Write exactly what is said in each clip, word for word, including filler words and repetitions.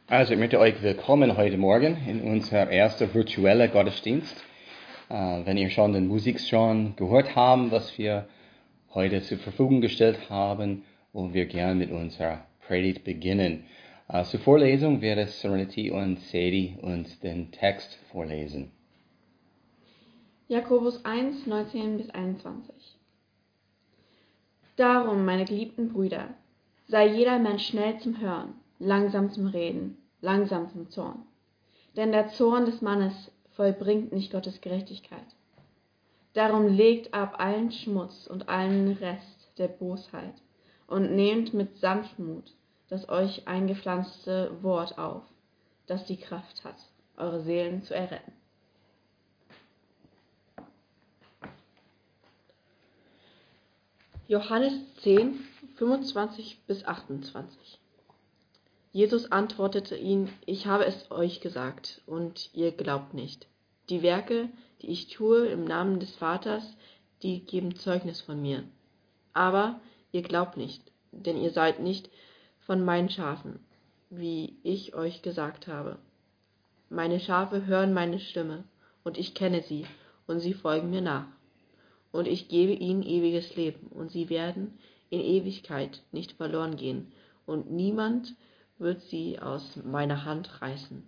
Also ich möchte euch willkommen heute Morgen in unser erster virtueller Gottesdienst. Äh, wenn ihr schon den Musik schon gehört habt, was wir heute zur Verfügung gestellt haben, wollen wir gerne mit unserer Predigt beginnen. Äh, zur Vorlesung werde Serenity und Sadie uns den Text vorlesen. Jakobus eins, neunzehn bis einundzwanzig. Darum, meine geliebten Brüder, sei jeder Mensch schnell zum Hören, langsam zum Reden, langsam zum Zorn. Denn der Zorn des Mannes vollbringt nicht Gottes Gerechtigkeit. Darum legt ab allen Schmutz und allen Rest der Bosheit und nehmt mit Sanftmut das euch eingepflanzte Wort auf, das die Kraft hat, eure Seelen zu erretten. Johannes zehn, fünfundzwanzig bis achtundzwanzig. Jesus antwortete ihnen: Ich habe es euch gesagt, und ihr glaubt nicht. Die Werke, die ich tue im Namen des Vaters, die geben Zeugnis von mir. Aber ihr glaubt nicht, denn ihr seid nicht von meinen Schafen, wie ich euch gesagt habe. Meine Schafe hören meine Stimme, und ich kenne sie, und sie folgen mir nach. Und ich gebe ihnen ewiges Leben, und sie werden in Ewigkeit nicht verloren gehen, und niemand wird sie aus meiner Hand reißen.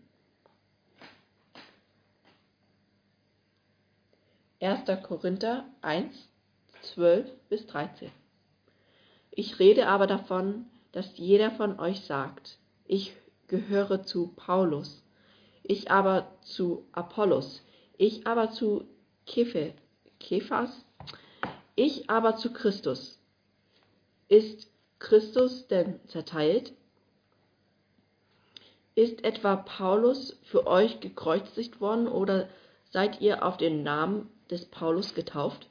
erster Korinther eins, zwölf bis dreizehn. Ich rede aber davon, dass jeder von euch sagt: Ich gehöre zu Paulus, ich aber zu Apollos, ich aber zu Kephe, Kephas, ich aber zu Christus. Ist Christus denn zerteilt? Ist etwa Paulus für euch gekreuzigt worden, oder seid ihr auf den Namen des Paulus getauft?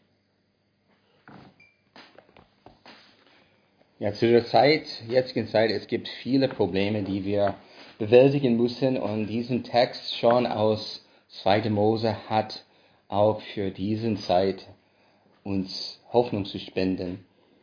Ja, zu der Zeit, jetzigen Zeit, es gibt viele Probleme, die wir bewältigen müssen, und diesen Text schon aus zweiter Mose hat auch für diesen Zeit uns Hoffnung zu spenden.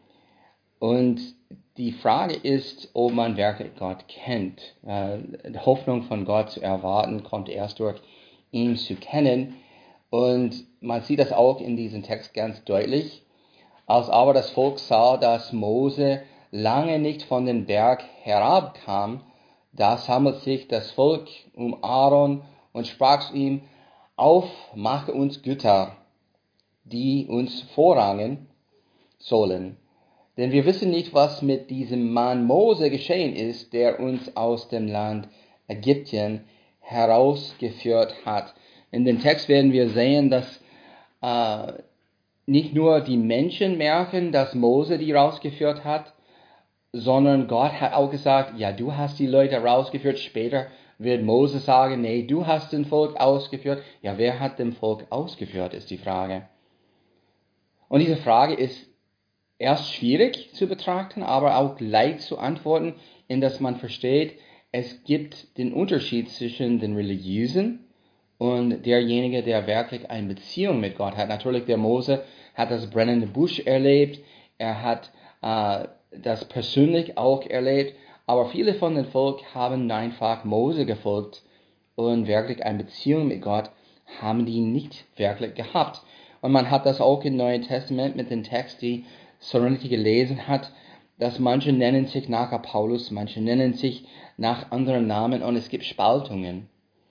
Und die Frage ist, ob man wirklich Gott kennt. Äh, die Hoffnung von Gott zu erwarten, kommt erst durch ihn zu kennen. Und man sieht das auch in diesem Text ganz deutlich. Als aber das Volk sah, dass Mose lange nicht von dem Berg herabkam, da sammelt sich das Volk um Aaron und sprach zu ihm: Auf, mache uns Götter, die uns vorrangen sollen. Denn wir wissen nicht, was mit diesem Mann Mose geschehen ist, der uns aus dem Land Ägypten herausgeführt hat. In dem Text werden wir sehen, dass äh, nicht nur die Menschen merken, dass Mose die rausgeführt hat, sondern Gott hat auch gesagt: Ja, du hast die Leute rausgeführt. Später wird Mose sagen: Nee, du hast den Volk ausgeführt. Ja, wer hat dem Volk ausgeführt, ist die Frage. Und diese Frage ist erst schwierig zu betrachten, aber auch leicht zu antworten, in dass man versteht, es gibt den Unterschied zwischen den Religiösen und derjenige, der wirklich eine Beziehung mit Gott hat. Natürlich, der Mose hat das brennende Busch erlebt, er hat äh, das persönlich auch erlebt, aber viele von dem Volk haben einfach Mose gefolgt und wirklich eine Beziehung mit Gott haben die nicht wirklich gehabt. Und man hat das auch im Neuen Testament mit den Texten, die Serenity gelesen hat, dass manche nennen sich nach Apollos, manche nennen sich nach anderen Namen, und es gibt Spaltungen.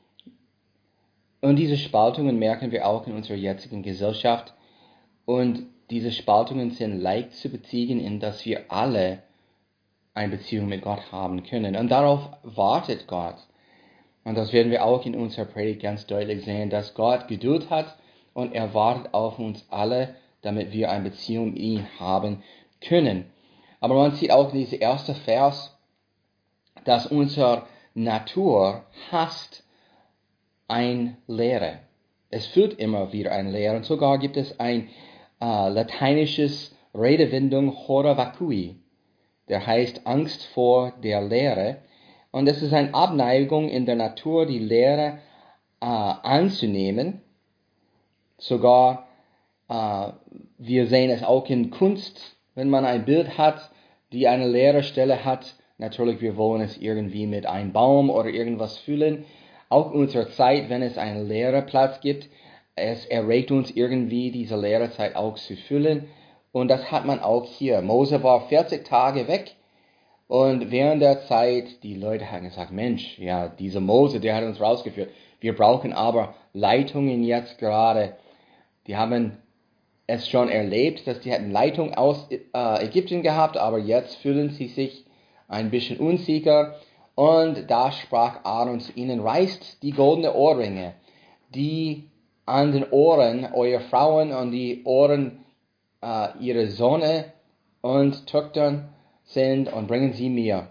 Und diese Spaltungen merken wir auch in unserer jetzigen Gesellschaft. Und diese Spaltungen sind leicht zu beziehen, in dass wir alle eine Beziehung mit Gott haben können. Und darauf wartet Gott. Und das werden wir auch in unserer Predigt ganz deutlich sehen, dass Gott Geduld hat und er wartet auf uns alle, damit wir eine Beziehung mit ihm haben können. Aber man sieht auch in diesem ersten Vers, dass unsere Natur hasst ein Lehre. Es führt immer wieder ein Lehre. Und sogar gibt es ein äh, lateinisches Redewendung, hora vacui, der heißt Angst vor der Lehre. Und es ist eine Abneigung in der Natur, die Lehre äh, anzunehmen. Sogar, äh, wir sehen es auch in Kunst, wenn man ein Bild hat, die eine leere Stelle hat, Natürlich, wir wollen es irgendwie mit einem Baum oder irgendwas füllen. Auch unsere Zeit, wenn es einen leeren Platz gibt, es erregt uns irgendwie, diese leere Zeit auch zu füllen. Und das hat man auch hier. Mose war vierzig Tage weg. Und während der Zeit, die Leute haben gesagt, Mensch, ja, dieser Mose, der hat uns rausgeführt. Wir brauchen aber Leitungen jetzt gerade. Die haben es schon erlebt, dass die hatten Leitung aus äh, Ägypten gehabt, aber jetzt fühlen sie sich ein bisschen unsicher. Und da sprach Aaron zu ihnen, reißt die goldenen Ohrringe, die an den Ohren eurer Frauen und die Ohren äh, ihrer Söhne und Töchtern sind und bringen sie mir.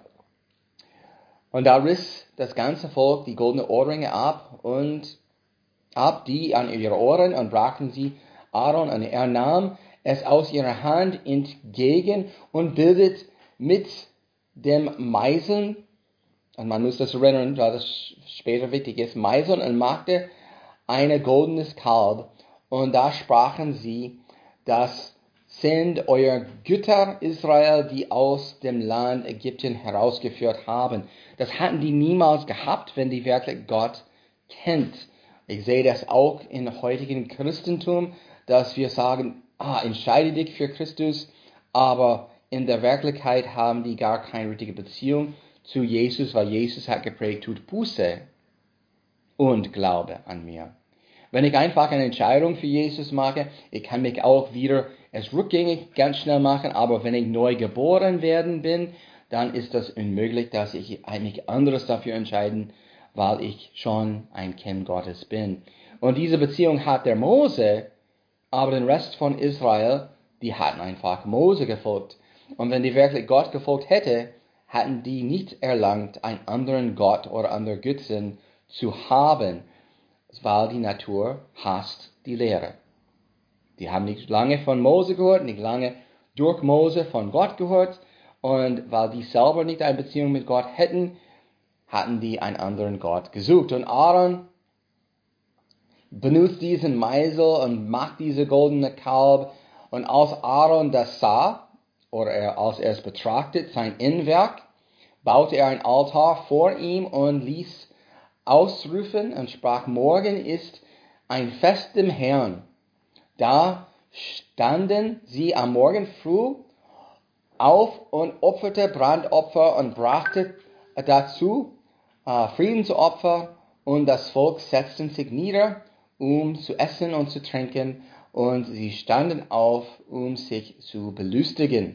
Und da riss das ganze Volk die goldenen Ohrringe ab und ab die an ihre Ohren und brachten sie Aaron, und er nahm es aus ihrer Hand entgegen und bildet mit dem Meißeln, und man muss das erinnern, da das später wichtig ist, Meißeln und machte ein goldenes Kalb. Und da sprachen sie, das sind euer Götter Israel, die aus dem Land Ägypten herausgeführt haben. Das hatten die niemals gehabt, wenn die wirklich Gott kennt. Ich sehe das auch im heutigen Christentum, dass wir sagen, ah, entscheide dich für Christus, aber in der Wirklichkeit haben die gar keine richtige Beziehung zu Jesus, weil Jesus hat geprägt, tut Buße und Glaube an mir. Wenn ich einfach eine Entscheidung für Jesus mache, ich kann mich auch wieder es rückgängig ganz schnell machen, aber wenn ich neu geboren werden bin, dann ist das unmöglich, dass ich mich anderes dafür entscheiden, weil ich schon ein Kind Gottes bin. Und diese Beziehung hat der Mose, aber den Rest von Israel, die hatten einfach Mose gefolgt. Und wenn die wirklich Gott gefolgt hätte, hatten die nicht erlangt, einen anderen Gott oder andere Götzen zu haben, weil die Natur hasst die Lehre. Die haben nicht lange von Mose gehört, nicht lange durch Mose von Gott gehört, und weil die selber nicht eine Beziehung mit Gott hätten, hatten die einen anderen Gott gesucht. Und Aaron benutzt diesen Meißel und macht diese goldene Kalb. Und als Aaron das sah, oder er, als er es betrachtet, sein Innenwerk, baute er ein Altar vor ihm und ließ ausrufen und sprach, morgen ist ein Fest dem Herrn. Da standen sie am Morgen früh auf und opferte Brandopfer und brachte dazu äh, Friedensopfer, und das Volk setzte sich nieder, um zu essen und zu trinken, und sie standen auf, um sich zu belustigen.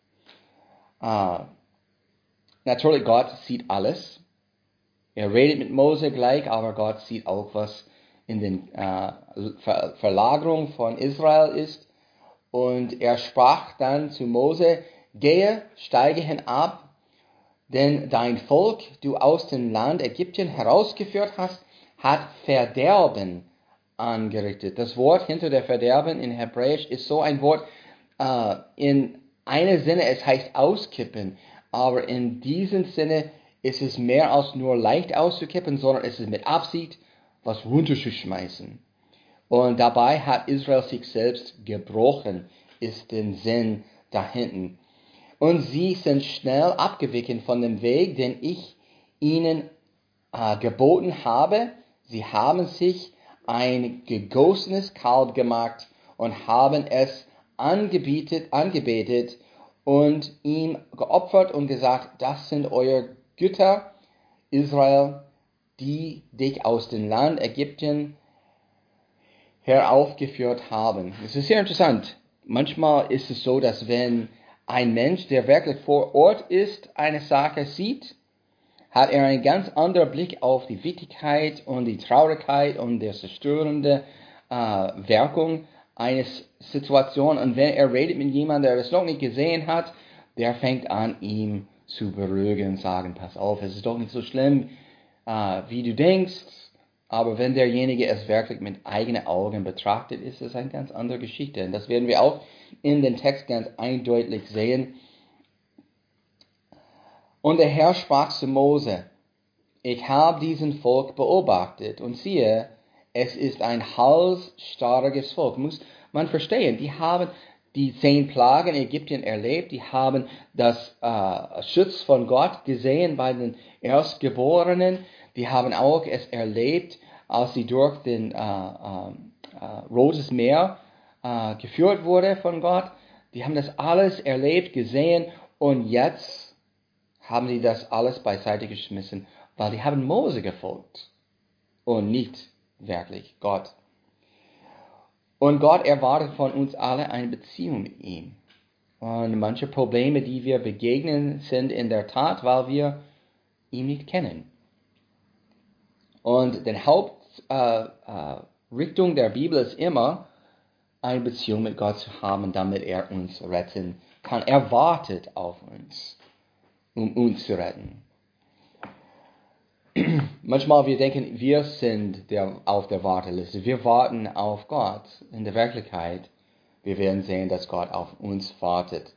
Äh, natürlich, Gott sieht alles. Er redet mit Mose gleich, aber Gott sieht auch, was in den äh, Ver- Verlagerung von Israel ist. Und er sprach dann zu Mose, gehe, steige hinab, denn dein Volk, du aus dem Land Ägypten herausgeführt hast, hat Verderben angerichtet. Das Wort hinter der Verderben in Hebräisch ist so ein Wort, äh, in einem Sinne, es heißt auskippen, aber in diesem Sinne ist es mehr als nur leicht auszukippen, sondern es ist mit Absicht, was runterzuschmeißen. Und dabei hat Israel sich selbst gebrochen, ist der Sinn dahinten. Und sie sind schnell abgewichen von dem Weg, den ich ihnen äh, geboten habe. Sie haben sich ein gegossenes Kalb gemacht und haben es angebetet, angebetet und ihm geopfert und gesagt, das sind eure Götter, Israel, die dich aus dem Land Ägypten heraufgeführt haben. Es ist sehr interessant. Manchmal ist es so, dass wenn ein Mensch, der wirklich vor Ort ist, eine Sache sieht, hat er einen ganz anderen Blick auf die Wichtigkeit und die Traurigkeit und die zerstörende äh, Wirkung einer Situation. Und wenn er redet mit jemandem, der das noch nicht gesehen hat, der fängt an, ihm zu beruhigen und sagen, pass auf, es ist doch nicht so schlimm, äh, wie du denkst. Aber wenn derjenige es wirklich mit eigenen Augen betrachtet, ist es eine ganz andere Geschichte. Und das werden wir auch in den Text ganz eindeutig sehen. Und der Herr sprach zu Mose, ich habe diesen Volk beobachtet und siehe, es ist ein halsstarriges Volk. Muss man verstehen, die haben die zehn Plagen in Ägypten erlebt, die haben das äh, Schutz von Gott gesehen bei den Erstgeborenen, die haben auch es erlebt, als sie durch den äh, äh, äh, Rotes Meer äh, geführt wurde von Gott. Die haben das alles erlebt, gesehen und jetzt haben sie das alles beiseite geschmissen, weil die haben Mose gefolgt und nicht wirklich Gott. Und Gott erwartet von uns alle eine Beziehung mit ihm. Und manche Probleme, die wir begegnen, sind in der Tat, weil wir ihn nicht kennen. Und die Hauptrichtung äh, äh, der Bibel ist immer, eine Beziehung mit Gott zu haben, damit er uns retten kann. Er wartet auf uns, um uns zu retten. Manchmal wir denken, wir sind der, auf der Warteliste. Wir warten auf Gott. In der Wirklichkeit, wir werden sehen, dass Gott auf uns wartet.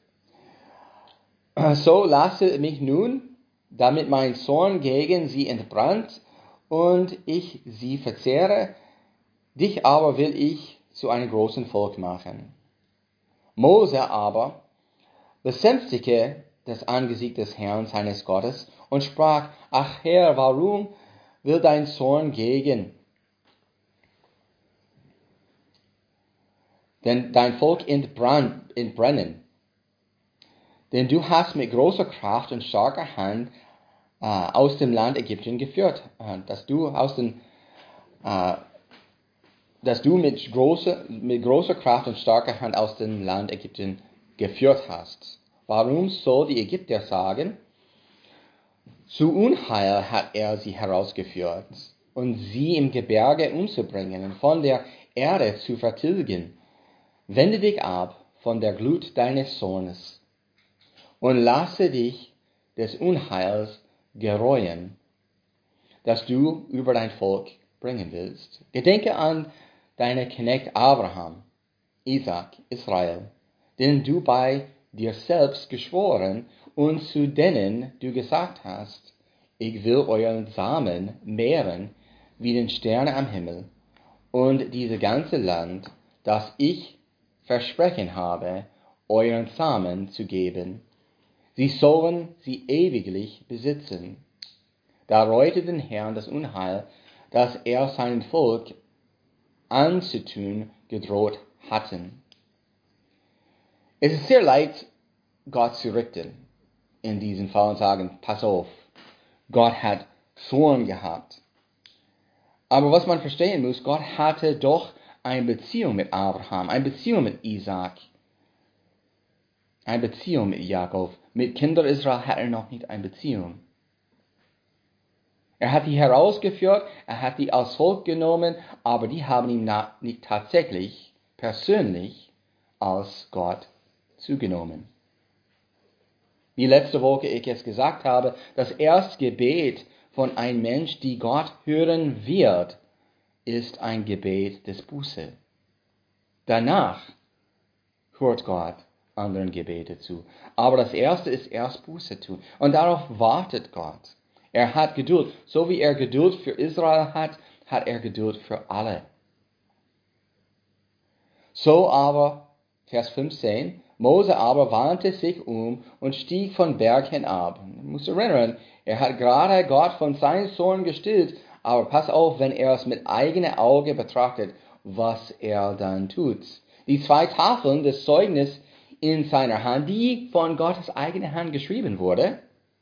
So lasse mich nun, damit mein Zorn gegen sie entbrannt und ich sie verzehre. Dich aber will ich zu einem großen Volk machen. Mose aber besänftigte das Angesicht des Herrn seines Gottes und sprach, ach Herr, warum will dein Zorn gegen denn dein Volk entbrennen? Denn du hast mit großer Kraft und starker Hand äh, aus dem Land Ägypten geführt, äh, dass du aus dem äh, dass du mit großer, mit großer Kraft und starker Hand aus dem Land Ägypten geführt hast. Warum soll die Ägypter sagen, zu Unheil hat er sie herausgeführt und sie im Gebirge umzubringen und von der Erde zu vertilgen? Wende dich ab von der Glut deines Zornes und lasse dich des Unheils gereuen, das du über dein Volk bringen willst. Gedenke an deinen Knecht Abraham, Isaac, Israel, denen du bei dir selbst geschworen und zu denen du gesagt hast, ich will euren Samen mehren wie den Sterne am Himmel und dieses ganze Land, das ich versprochen habe, euren Samen zu geben. Sie sollen sie ewiglich besitzen. Da reute den Herrn das Unheil, das er seinem Volk anzutun gedroht hatten. Es ist sehr leicht, Gott zu richten in diesem Fall und sagen, pass auf, Gott hat Zorn gehabt. Aber was man verstehen muss, Gott hatte doch eine Beziehung mit Abraham, eine Beziehung mit Isaac, eine Beziehung mit Jakob. Mit Kindern Israel hat er noch nicht eine Beziehung. Er hat die herausgeführt, er hat die als Volk genommen, aber die haben ihn nicht tatsächlich, persönlich, als Gott zugenommen. Wie letzte Woche ich es gesagt habe, das erste Gebet von einem Mensch, die Gott hören wird, ist ein Gebet des Buße. Danach hört Gott anderen Gebete zu. Aber das erste ist erst Buße tun. Und darauf wartet Gott. Er hat Geduld. So wie er Geduld für Israel hat, hat er Geduld für alle. So aber, Vers fünfzehn, Mose aber wandte sich um und stieg von Berg hinab. Man muss erinnern, er hat gerade Gott von seinem Zorn gestillt, aber pass auf, wenn er es mit eigenem Auge betrachtet, was er dann tut. Die zwei Tafeln des Zeugnisses in seiner Hand, die von Gottes eigener Hand geschrieben wurde,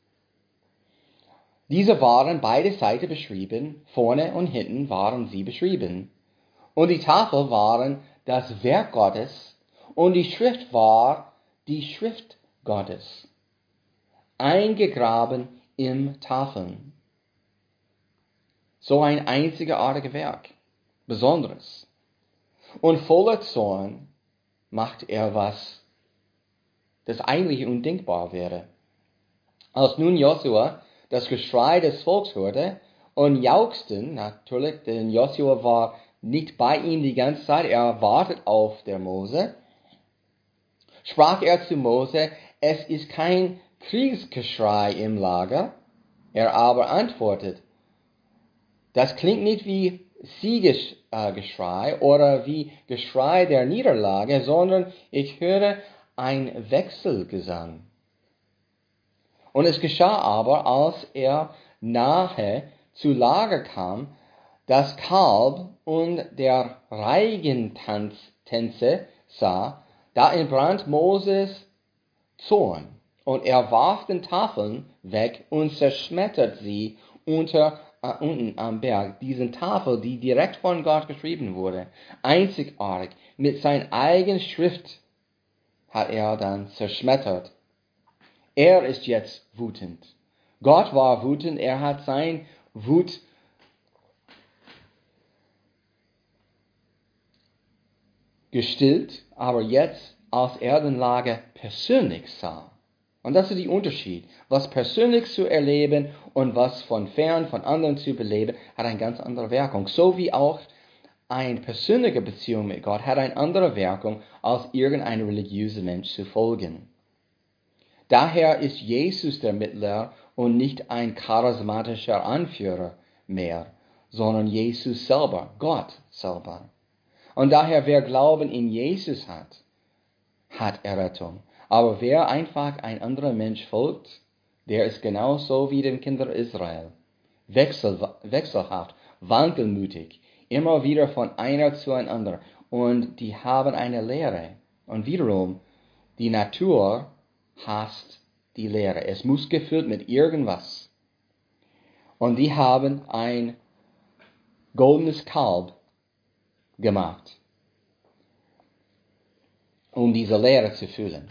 diese waren beide Seiten beschrieben, vorne und hinten waren sie beschrieben. Und die Tafel waren das Werk Gottes und die Schrift war die Schrift Gottes, eingegraben im Tafeln. So ein einzigartiges Werk, Besonderes. Und voller Zorn macht er was, das eigentlich undenkbar wäre. Als nun Josua das Geschrei des Volks hörte und jauchzten, natürlich, denn Josua war nicht bei ihm die ganze Zeit, er wartet auf der Mose, sprach er zu Mose, es ist kein Kriegsgeschrei im Lager. Er aber antwortet, das klingt nicht wie Siegesgeschrei oder wie Geschrei der Niederlage, sondern ich höre ein Wechselgesang. Und es geschah aber, als er nahe zu Lager kam, das Kalb und der Reigentänze sah, da entbrannt Moses Zorn, und er warf den Tafeln weg und zerschmettert sie unter, äh, unten am Berg. Diese Tafel, die direkt von Gott geschrieben wurde, einzigartig, mit seiner eigenen Schrift hat er dann zerschmettert. Er ist jetzt wütend. Gott war wütend, er hat sein Wut gestillt, aber jetzt, als er den Lager persönlich sah, und das ist der Unterschied, was persönlich zu erleben und was von fern, von anderen zu beleben, hat eine ganz andere Wirkung. So wie auch eine persönliche Beziehung mit Gott hat eine andere Wirkung, als irgendein religiöser Mensch zu folgen. Daher ist Jesus der Mittler und nicht ein charismatischer Anführer mehr, sondern Jesus selber, Gott selber. Und daher, wer Glauben in Jesus hat, hat Errettung. Aber wer einfach ein anderer Mensch folgt, der ist genauso wie den Kindern Israel. Wechsel, wechselhaft, wankelmütig, immer wieder von einer zu einer anderen. Und die haben eine Lehre. Und wiederum, die Natur hasst die Lehre. Es muss gefüllt mit irgendwas. Und die haben ein goldenes Kalb gemacht, um diese Lehre zu füllen.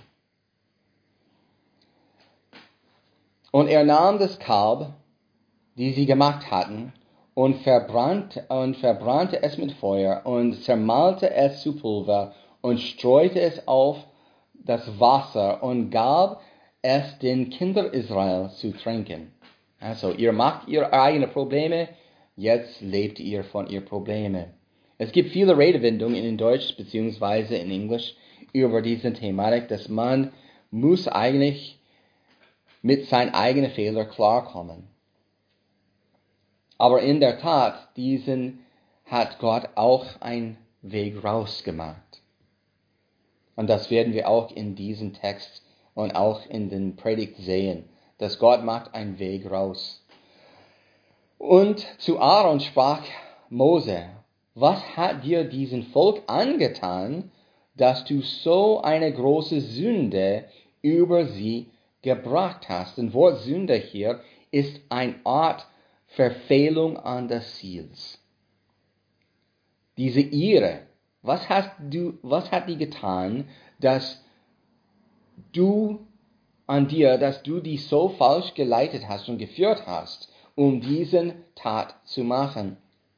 Und er nahm das Kalb, die sie gemacht hatten, und verbrannte, und verbrannte es mit Feuer und zermalte es zu Pulver und streute es auf das Wasser und gab es den Kindern Israel zu trinken. Also ihr macht ihre eigenen Probleme, jetzt lebt ihr von ihren Problemen. Es gibt viele Redewendungen in Deutsch bzw. in Englisch über diese Thematik, dass man muss eigentlich mit seinen eigenen Fehlern klarkommen. Aber in der Tat, diesen hat Gott auch einen Weg rausgemacht. Und das werden wir auch in diesem Text und auch in den Predigt sehen, dass Gott macht einen Weg raus. Und zu Aaron sprach Mose: Was hat dir diesen Volk angetan, dass du so eine große Sünde über sie gebracht hast? Das Wort Sünde hier ist eine Art Verfehlung an des Ziels. Diese Irre, was hast du, was hat die getan, dass du an dir, dass du die so falsch geleitet hast und geführt hast, um diesen Tat zu machen?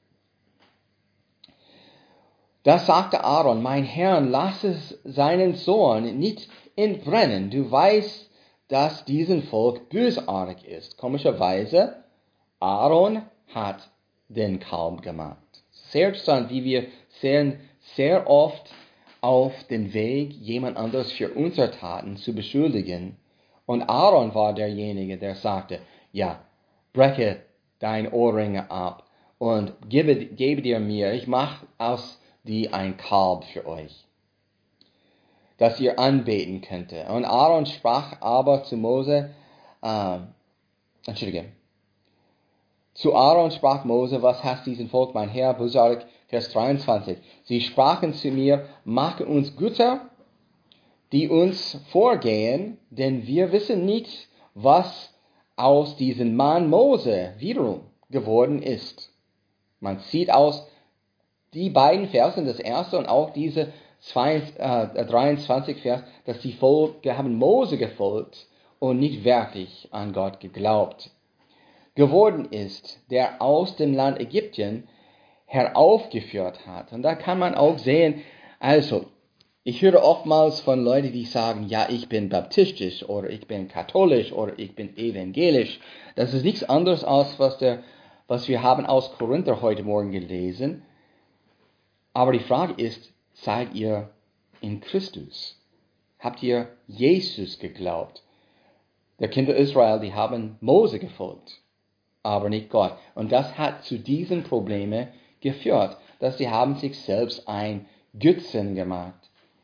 Da sagte Aaron: Mein Herr, lass es seinen Sohn nicht entbrennen. Du weißt, dass diesen Volk bösartig ist. Komischerweise, Aaron hat den Kalb gemacht. Sehr interessant, wie wir sehen, sehr oft auf den Weg, jemand anderes für unsere Taten zu beschuldigen. Und Aaron war derjenige, der sagte: Ja, breche dein Ohrringe ab und gebe, gebe dir mir, ich mache aus die ein Kalb für euch, das ihr anbeten könnte. Und Aaron sprach aber zu Mose, äh, Entschuldige, zu Aaron sprach Mose: Was hast diesen Volk, mein Herr, bösartig? Vers dreiundzwanzig. Sie sprachen zu mir: Mache uns Götter, die uns vorgehen, denn wir wissen nicht, was aus diesem Mann Mose wiederum geworden ist. Man sieht aus die beiden Versen, das erste und auch diese dreiundzwanzig Vers, dass die Volke haben Mose gefolgt und nicht wirklich an Gott geglaubt geworden ist, der aus dem Land Ägypten heraufgeführt hat. Und da kann man auch sehen, also, ich höre oftmals von Leuten, die sagen: Ja, ich bin baptistisch oder ich bin katholisch oder ich bin evangelisch. Das ist nichts anderes als was, der, was wir haben aus Korinther heute Morgen gelesen. Aber die Frage ist, seid ihr in Christus? Habt ihr Jesus geglaubt? Der Kinder Israel, die haben Mose gefolgt, aber nicht Gott. Und das hat zu diesen Problemen geführt, dass sie haben sich selbst ein Götzen gemacht.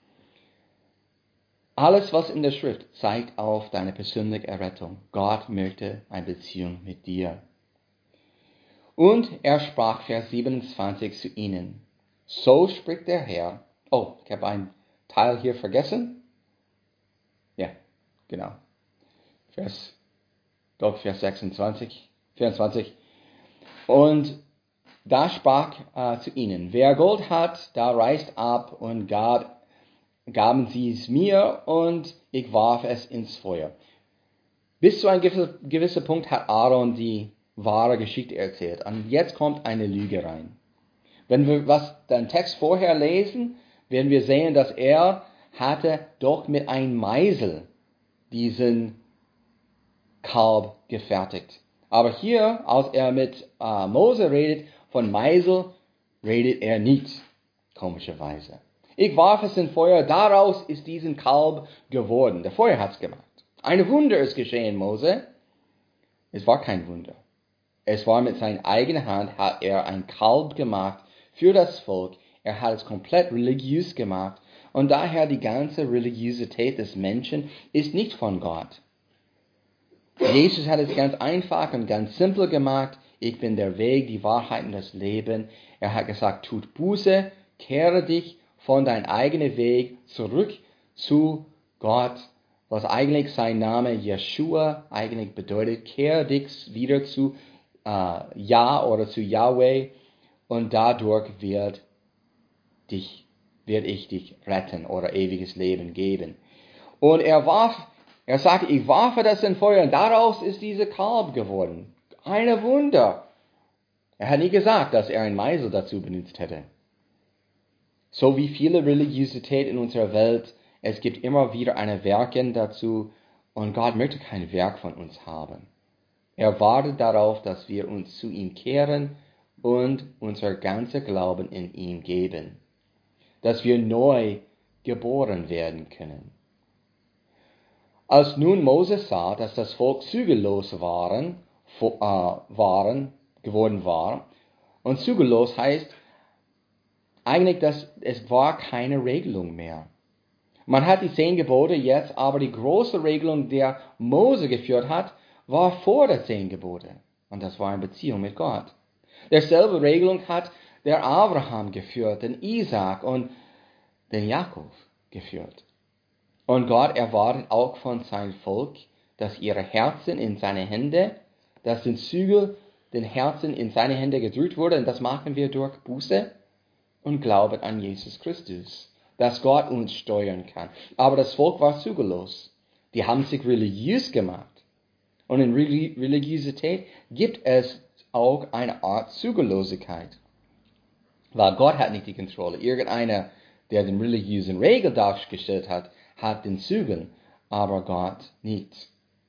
Alles, was in der Schrift zeigt auf deine persönliche Errettung. Gott möchte eine Beziehung mit dir. Und er sprach, Vers siebenundzwanzig, zu ihnen. So spricht der Herr. Oh, ich habe einen Teil hier vergessen. Ja, genau. Vers, dort Vers sechsundzwanzig, vierundzwanzig. Und da sprach äh, zu ihnen, wer Gold hat, da reißt ab und gab, gaben sie es mir und ich warf es ins Feuer. Bis zu einem gewissen, gewissen Punkt hat Aaron die wahre Geschichte erzählt. Und jetzt kommt eine Lüge rein. Wenn wir was den Text vorher lesen, werden wir sehen, dass er hatte doch mit einem Meisel diesen Kalb gefertigt. Aber hier, als er mit äh, Mose redet, von Meisel redet er nicht, komischerweise. Ich warf es in Feuer, daraus ist diesen Kalb geworden. Der Feuer hat's gemacht. Ein Wunder ist geschehen, Mose. Es war kein Wunder. Es war mit seiner eigenen Hand, hat er ein Kalb gemacht für das Volk. Er hat es komplett religiös gemacht. Und daher die ganze Religiosität des Menschen ist nicht von Gott. Jesus hat es ganz einfach und ganz simpel gemacht. Ich bin der Weg, die Wahrheit und das Leben. Er hat gesagt, tut Buße, kehre dich von deinem eigenen Weg zurück zu Gott, was eigentlich sein Name Yeshua eigentlich bedeutet. Kehre dich wieder zu äh, Ja oder zu Yahweh und dadurch wird, dich, wird ich dich retten oder ewiges Leben geben. Und er warf, er sagte, ich warfe das in Feuer und daraus ist diese Kalb geworden. Ein Wunder. Er hat nie gesagt, dass er ein Meisel dazu benutzt hätte. So wie viele Religiosität in unserer Welt, es gibt immer wieder eine Werken dazu und Gott möchte kein Werk von uns haben. Er wartet darauf, dass wir uns zu ihm kehren und unser ganzer Glauben in ihn geben, dass wir neu geboren werden können. Als nun Moses sah, dass das Volk zügellos waren, äh, waren, geworden war, und zügellos heißt eigentlich, dass es war keine Regelung mehr. Man hat die zehn Gebote jetzt, aber die große Regelung, die Mose geführt hat, war vor der zehn Gebote. Und das war eine Beziehung mit Gott. Derselbe Regelung hat der Abraham geführt, den Isaac und den Jakob geführt. Und Gott erwartet auch von seinem Volk, dass ihre Herzen in seine Hände, dass den Zügel den Herzen in seine Hände gedrückt wurde. Und das machen wir durch Buße und Glauben an Jesus Christus, dass Gott uns steuern kann. Aber das Volk war zügellos. Die haben sich religiös gemacht. Und in Religiosität gibt es auch eine Art Zügellosigkeit. Weil Gott hat nicht die Kontrolle. Irgendeiner, der den religiösen Regel dargestellt hat, hat den Zügel, aber Gott nicht.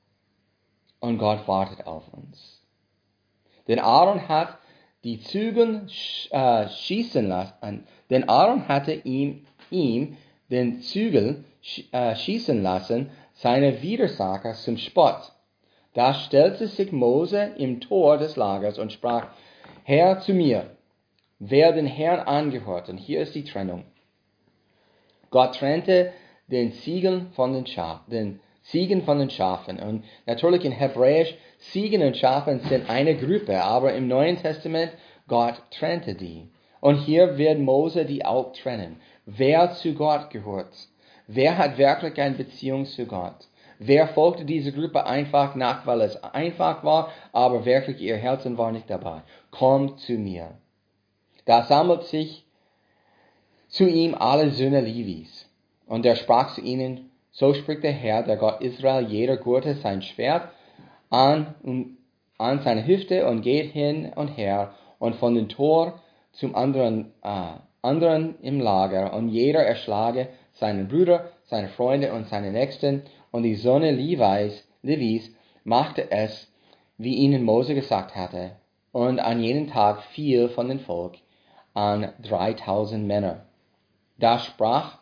Und Gott wartet auf uns. Denn Aaron hat die Zügel äh, schießen lassen, denn Aaron hatte ihm, ihm den Zügel äh, schießen lassen, seine Widersacher zum Spott. Da stellte sich Mose im Tor des Lagers und sprach, Herr zu mir, wer den Herrn angehört. Und hier ist die Trennung. Gott trennte den Ziegen von den Schafen, den Ziegen von den Schafen. Und natürlich in Hebräisch, Ziegen und Schafen sind eine Gruppe, aber im Neuen Testament, Gott trennte die. Und hier wird Mose die auch trennen. Wer zu Gott gehört? Wer hat wirklich eine Beziehung zu Gott? Wer folgte dieser Gruppe einfach nach, weil es einfach war, aber wirklich ihr Herzen war nicht dabei? Kommt zu mir. Da sammelt sich zu ihm alle Söhne Levis. Und er sprach zu ihnen, so spricht der Herr, der Gott Israel, jeder gurte sein Schwert an, um, an seine Hüfte und geht hin und her und von dem Tor zum anderen, äh, anderen im Lager und jeder erschlage seinen Bruder, seine Freunde und seine Nächsten und die Söhne Levis, Levis machte es, wie ihnen Mose gesagt hatte und an jenem Tag fiel von dem Volk an dreitausend Männer. Da sprach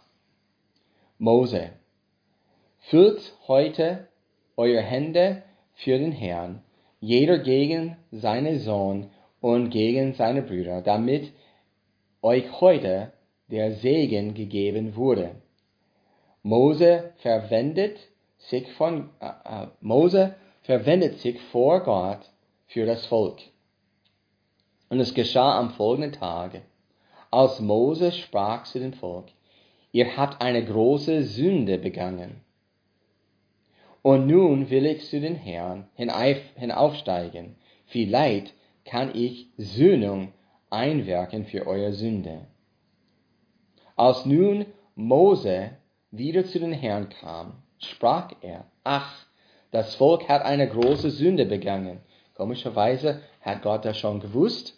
Mose, füllt heute eure Hände für den Herrn, jeder gegen seinen Sohn und gegen seine Brüder, damit euch heute der Segen gegeben wurde. Mose verwendet sich von äh, Mose verwendet sich vor Gott für das Volk. Und es geschah am folgenden Tag, als Mose sprach zu dem Volk: Ihr habt eine große Sünde begangen. Und nun will ich zu den Herrn hinaufsteigen. Vielleicht kann ich Sühnung einwirken für eure Sünde. Als nun Mose wieder zu den Herrn kam, sprach er: Ach, das Volk hat eine große Sünde begangen. Komischerweise hat Gott das schon gewusst,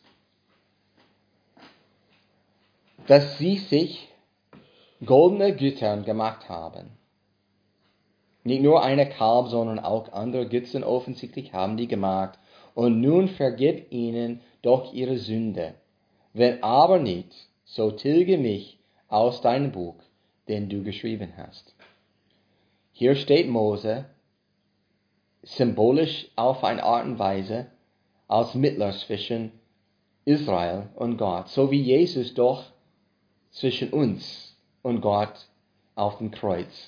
dass sie sich goldene Götter gemacht haben. Nicht nur eine Kalb, sondern auch andere Götzen offensichtlich haben die gemacht. Und nun vergib ihnen doch ihre Sünde. Wenn aber nicht, so tilge mich aus deinem Buch, den du geschrieben hast. Hier steht Mose symbolisch auf eine Art und Weise als Mittler zwischen Israel und Gott, so wie Jesus doch zwischen uns und Gott auf dem Kreuz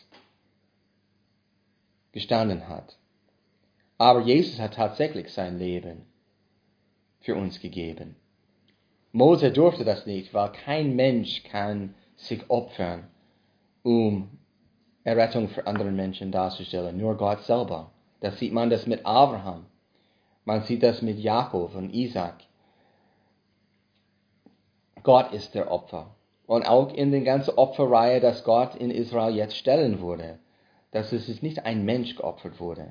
gestanden hat. Aber Jesus hat tatsächlich sein Leben für uns gegeben. Mose durfte das nicht, weil kein Mensch kann sich opfern, um Errettung für andere Menschen darzustellen, nur Gott selber. Das sieht man das mit Abraham. Man sieht das mit Jakob und Isaac. Gott ist der Opfer. Und auch in der ganzen Opferreihe, dass Gott in Israel jetzt stellen würde, dass es nicht ein Mensch geopfert wurde.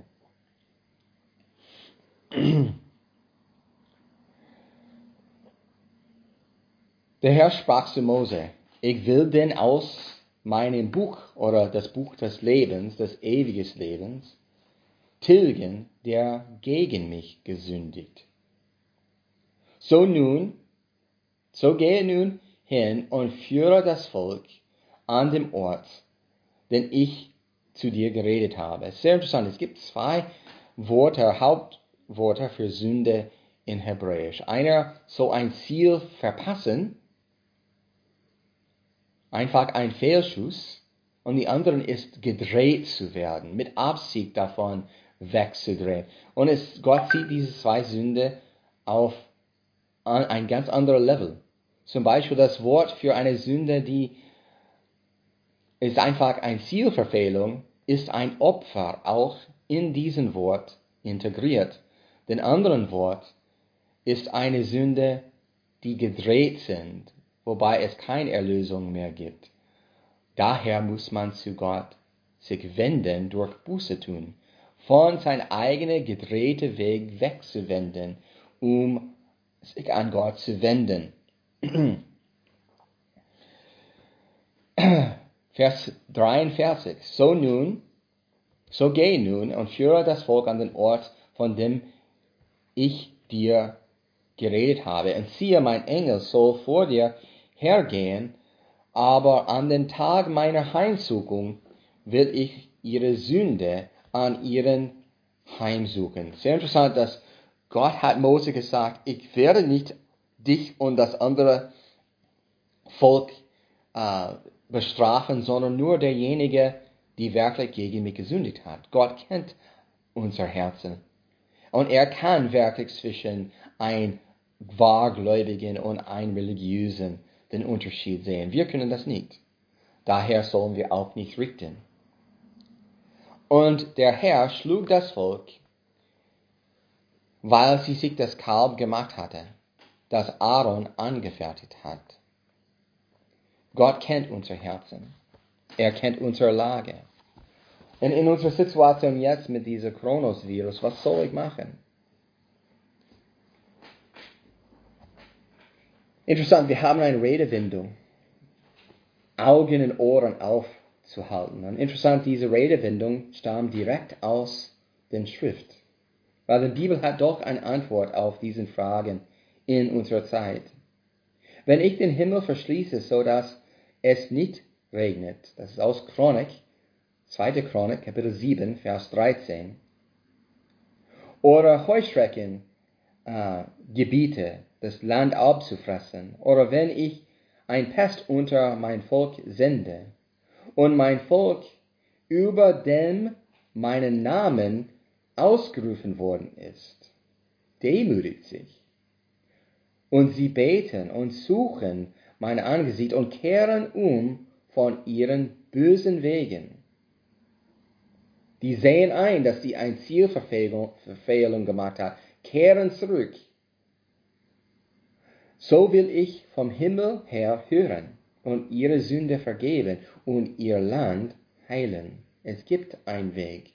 Der Herr sprach zu Mose: Ich will denn aus meinem Buch oder das Buch des Lebens, des ewigen Lebens, tilgen, der gegen mich gesündigt. So nun, so gehe nun hin und führe das Volk an dem Ort, den ich zu dir geredet habe. Sehr interessant, es gibt zwei Worte, Hauptworte für Sünde in Hebräisch. Einer soll ein Ziel verpassen, einfach ein Fehlschuss, und die andere ist gedreht zu werden, mit Absicht davon wegzudrehen. Und es, Gott sieht diese zwei Sünde auf ein ganz anderes Level. Zum Beispiel das Wort für eine Sünde, die ist einfach eine Zielverfehlung, ist ein Opfer auch in diesem Wort integriert. Den anderen Wort ist eine Sünde, die gedreht sind, wobei es keine Erlösung mehr gibt. Daher muss man zu Gott sich wenden durch Buße tun, von seinem eigenen gedrehten Weg wegzuwenden, um sich an Gott zu wenden. Vers dreiundvierzig. So nun, so geh nun und führe das Volk an den Ort, von dem ich dir geredet habe. Und siehe, mein Engel soll vor dir hergehen, aber an den Tag meiner Heimsuchung will ich ihre Sünde an ihren heimsuchen. Sehr interessant, dass Gott hat Mose gesagt, ich werde nicht dich und das andere Volk äh, bestrafen, sondern nur derjenige, die wirklich gegen mich gesündigt hat. Gott kennt unser Herzen. Und er kann wirklich zwischen einem Wahrgläubigen und einem Religiösen den Unterschied sehen. Wir können das nicht. Daher sollen wir auch nicht richten. Und der Herr schlug das Volk, weil sie sich das Kalb gemacht hatte, das Aaron angefertigt hat. Gott kennt unser Herzen. Er kennt unsere Lage. Und in unserer Situation jetzt mit diesem Kronos-Virus, was soll ich machen? Interessant, wir haben eine Redewendung, Augen und Ohren aufzuhalten. Und interessant, diese Redewendung stammt direkt aus der Schrift. Weil die Bibel hat doch eine Antwort auf diese Fragen in unserer Zeit. Wenn ich den Himmel verschließe, so dass es nicht regnet, das ist aus Chronik, zweite Chronik, Kapitel sieben, Vers dreizehn, oder Heuschrecken äh, gebiete, das Land abzufressen, oder wenn ich ein Pest unter mein Volk sende, und mein Volk, über dem meinen Namen ausgerufen worden ist, demütigt sich, und sie beten und suchen mein Angesicht und kehren um von ihren bösen Wegen. Die sehen ein, dass sie eine Zielverfehlung gemacht haben, kehren zurück. So will ich vom Himmel her hören und ihre Sünde vergeben und ihr Land heilen. Es gibt einen Weg.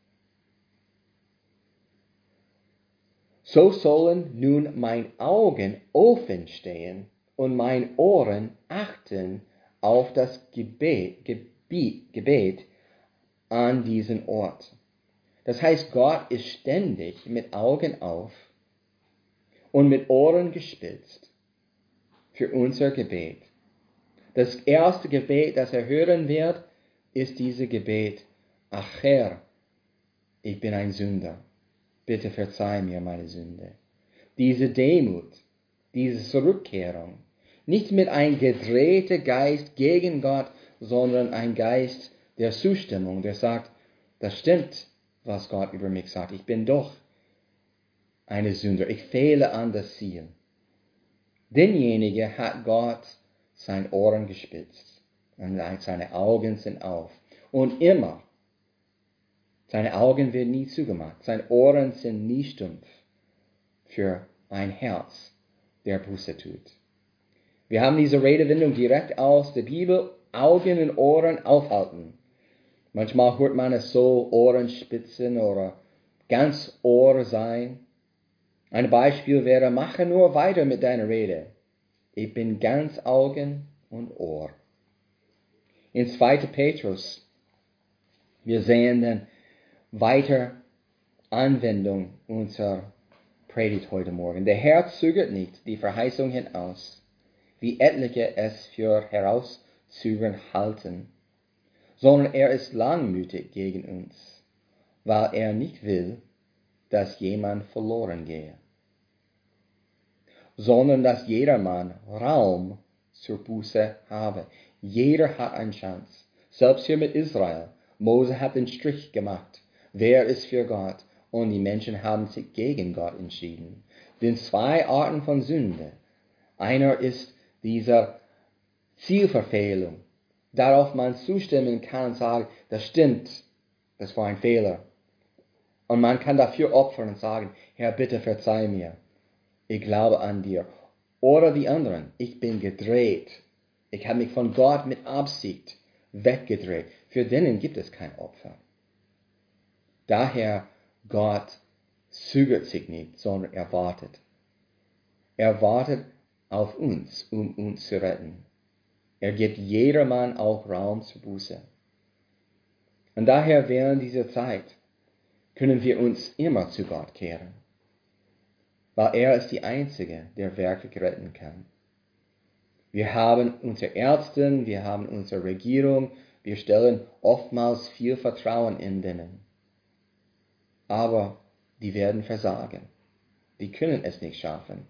So sollen nun meine Augen offen stehen und meine Ohren achten auf das Gebet, Gebet, Gebet an diesen Ort. Das heißt, Gott ist ständig mit Augen auf und mit Ohren gespitzt für unser Gebet. Das erste Gebet, das er hören wird, ist dieses Gebet: Ach Herr, ich bin ein Sünder. Bitte verzeih mir meine Sünde. Diese Demut, diese Zurückkehrung, nicht mit einem gedrehten Geist gegen Gott, sondern ein Geist der Zustimmung, der sagt, das stimmt, was Gott über mich sagt. Ich bin doch eine Sünder. Ich fehle an das Ziel. Denjenige hat Gott seine Ohren gespitzt und seine Augen sind auf. Und immer, seine Augen werden nie zugemacht, seine Ohren sind nie stumpf für ein Herz, der Buße tut. Wir haben diese Redewendung direkt aus der Bibel: Augen und Ohren aufhalten. Manchmal hört man es so: Ohren spitzen oder ganz Ohr sein. Ein Beispiel wäre: Mache nur weiter mit deiner Rede. Ich bin ganz Augen und Ohr. In zweiter Petrus, wir sehen dann weiter Anwendung unserer Predigt heute Morgen. Der Herr zögert nicht die Verheißung hinaus, wie etliche es für herauszögern halten, sondern er ist langmütig gegen uns, weil er nicht will, dass jemand verloren gehe, sondern dass jedermann Raum zur Buße habe. Jeder hat eine Chance. Selbst hier mit Israel. Mose hat den Strich gemacht. Wer ist für Gott? Und die Menschen haben sich gegen Gott entschieden. Denn zwei Arten von Sünde. Einer ist dieser Zielverfehlung. Darauf man zustimmen kann und sagen, das stimmt, das war ein Fehler. Und man kann dafür opfern und sagen, Herr, bitte verzeih mir. Ich glaube an dir. Oder die anderen, ich bin gedreht. Ich habe mich von Gott mit Absicht weggedreht. Für denen gibt es kein Opfer. Daher, Gott zögert sich nicht, sondern er wartet. Er wartet auf uns, um uns zu retten. Er gibt jedermann auch Raum zur Buße. Und daher während dieser Zeit können wir uns immer zu Gott kehren. Weil er ist die Einzige, der wirklich retten kann. Wir haben unsere Ärzte, wir haben unsere Regierung, wir stellen oftmals viel Vertrauen in denen. Aber die werden versagen. Die können es nicht schaffen.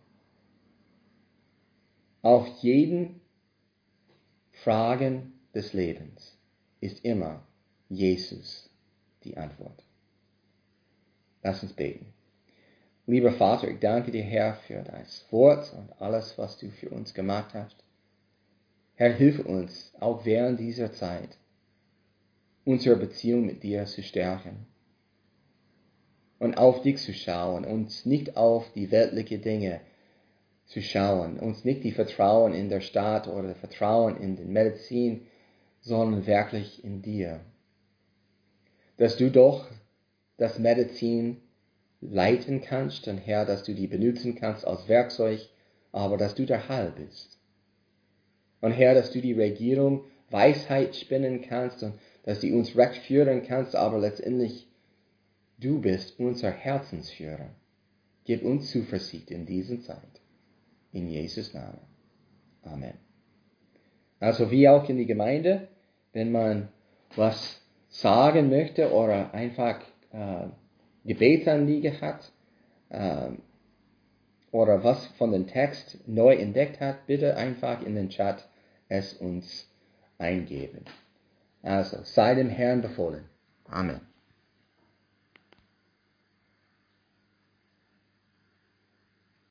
Auf jeden Fragen des Lebens ist immer Jesus die Antwort. Lass uns beten. Lieber Vater, ich danke dir, Herr, für dein Wort und alles, was du für uns gemacht hast. Herr, hilf uns, auch während dieser Zeit, unsere Beziehung mit dir zu stärken und auf dich zu schauen, uns nicht auf die weltlichen Dinge zu schauen, uns nicht die Vertrauen in der Stadt oder Vertrauen in die Medizin, sondern wirklich in dir. Dass du doch das Medizin leiten kannst und Herr, dass du die benutzen kannst als Werkzeug, aber dass du der Heil bist. Und Herr, dass du die Regierung Weisheit spinnen kannst und dass du uns recht führen kannst, aber letztendlich du bist unser Herzensführer. Gib uns Zuversicht in dieser Zeit. In Jesus' Namen. Amen. Also wie auch in die Gemeinde, wenn man was sagen möchte oder einfach äh, Gebetsanliege hat, äh, oder was von dem Text neu entdeckt hat, bitte einfach in den Chat es uns eingeben. Also, sei dem Herrn befohlen. Amen.